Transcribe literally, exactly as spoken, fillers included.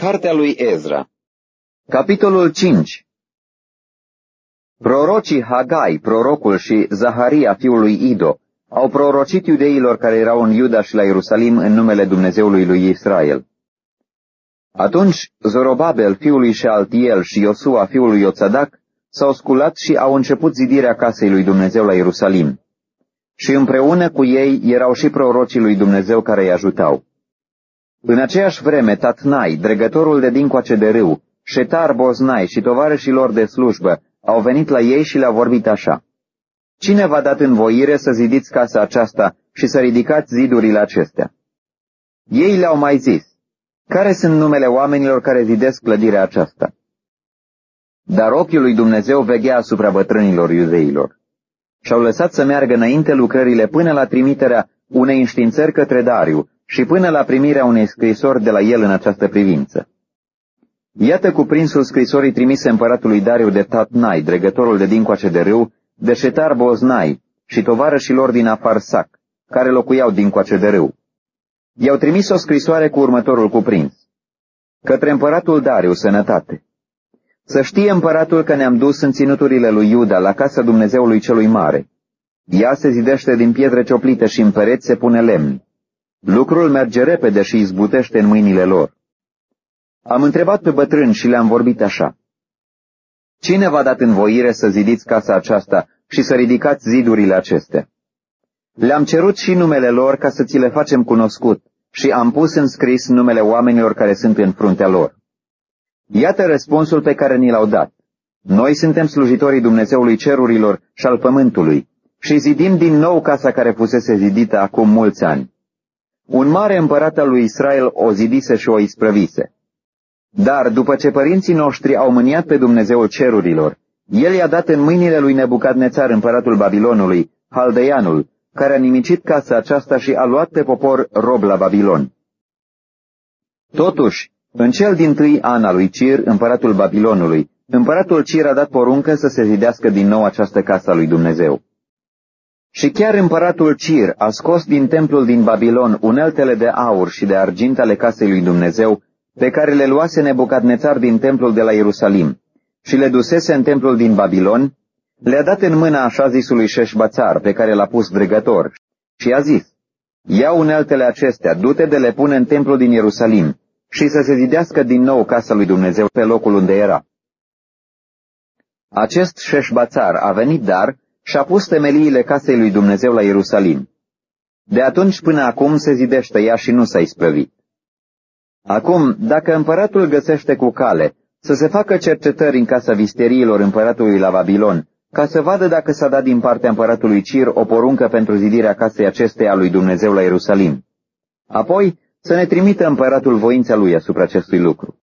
Cartea lui Ezra. Capitolul cinci. Prorocii Hagai, prorocul, și Zaharia, fiul lui Ido, au prorocit iudeilor care erau în Iuda și la Ierusalim în numele Dumnezeului lui Israel. Atunci Zorobabel, fiul lui Shealtiel, și Iosua, fiul lui Iotadac, s-au sculat și au început zidirea casei lui Dumnezeu la Ierusalim. Și împreună cu ei erau și prorocii lui Dumnezeu care îi ajutau. În aceeași vreme, Tatnai, dregătorul de dincoace de râu, Șetar Boznai și tovarășii lor de slujbă au venit la ei și le-au vorbit așa: Cine v-a dat învoire să zidiți casa aceasta și să ridicați zidurile acestea? Ei le-au mai zis: Care sunt numele oamenilor care zidesc clădirea aceasta? Dar ochiul lui Dumnezeu veghea asupra bătrânilor iudeilor. Și-au lăsat să meargă înainte lucrările până la trimiterea unei înștiințări către Dariu și până la primirea unei scrisori de la el în această privință. Iată cuprinsul scrisorii trimise împăratului Dariu de Tatnai, dregătorul de dincoace de râu, de Șetar Boznai și tovarășilor din Afarsac, care locuiau dincoace de râu. I-au trimis o scrisoare cu următorul cuprins: Către împăratul Dariu, sănătate. Să știe împăratul că ne-am dus în ținuturile lui Iuda, la casa Dumnezeului celui mare. Ea se zidește din pietre cioplite și în pereți se pune lemn. Lucrul merge repede și izbutește în mâinile lor. Am întrebat pe bătrâni și le-am vorbit așa: Cine v-a dat învoire să zidiți casa aceasta și să ridicați zidurile acestea? Le-am cerut și numele lor ca să ți le facem cunoscut și am pus în scris numele oamenilor care sunt în fruntea lor. Iată răspunsul pe care ni l-au dat: Noi suntem slujitorii Dumnezeului cerurilor și al pământului și zidim din nou casa care fusese zidită acum mulți ani. Un mare împărat al lui Israel o zidise și o isprăvise. Dar după ce părinții noștri au mâniat pe Dumnezeul cerurilor, el i-a dat în mâinile lui Nebucadnețar, împăratul Babilonului, Haldeianul, care a nimicit casa aceasta și a luat pe popor rob la Babilon. Totuși, în cel dintâi an al lui Cir, împăratul Babilonului, împăratul Cir a dat poruncă să se zidească din nou această casă a lui Dumnezeu. Și chiar împăratul Cir a scos din templul din Babilon uneltele de aur și de argint ale casei lui Dumnezeu, pe care le luase Nebucadnețar din templul de la Ierusalim, și le dusese în templul din Babilon, le-a dat în mâna așa zisului Șeșbațar, pe care l-a pus dregător, și a zis: Ia uneltele acestea, du-te de le pune în templul din Ierusalim, și să se zidească din nou casa lui Dumnezeu pe locul unde era. Acest Șeșbațar a venit dar și a pus temeliile casei lui Dumnezeu la Ierusalim. De atunci până acum se zidește ea și nu s-a isprăvit. Acum, dacă împăratul găsește cu cale să se facă cercetări în casa visteriilor împăratului la Babilon, ca să vadă dacă s-a dat din partea împăratului Cir o poruncă pentru zidirea casei acesteia lui Dumnezeu la Ierusalim, apoi să ne trimită împăratul voința lui asupra acestui lucru.